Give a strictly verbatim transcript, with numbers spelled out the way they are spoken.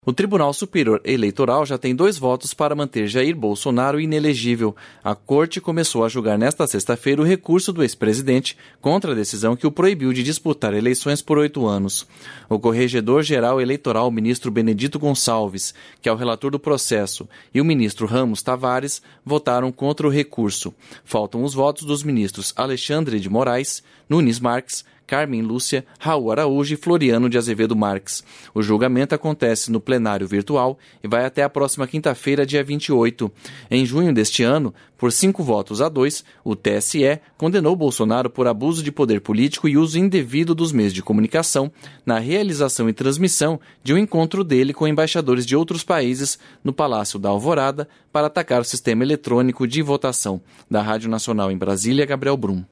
O Tribunal Superior Eleitoral já tem dois votos para manter Jair Bolsonaro inelegível. A Corte começou a julgar nesta sexta-feira o recurso do ex-presidente contra a decisão que o proibiu de disputar eleições por oito anos. O corregedor-geral eleitoral, o ministro Benedito Gonçalves, que é o relator do processo, e o ministro Ramos Tavares votaram contra o recurso. Faltam os votos dos ministros Alexandre de Moraes, Nunes Marques, Carmen Lúcia, Raul Araújo e Floriano de Azevedo Marques. O julgamento acontece no plenário virtual e vai até a próxima quinta-feira, dia vinte e oito. Em junho deste ano, por cinco votos a dois, o T S E condenou Bolsonaro por abuso de poder político e uso indevido dos meios de comunicação na realização e transmissão de um encontro dele com embaixadores de outros países no Palácio da Alvorada para atacar o sistema eletrônico de votação. Da Rádio Nacional em Brasília, Gabriel Brum.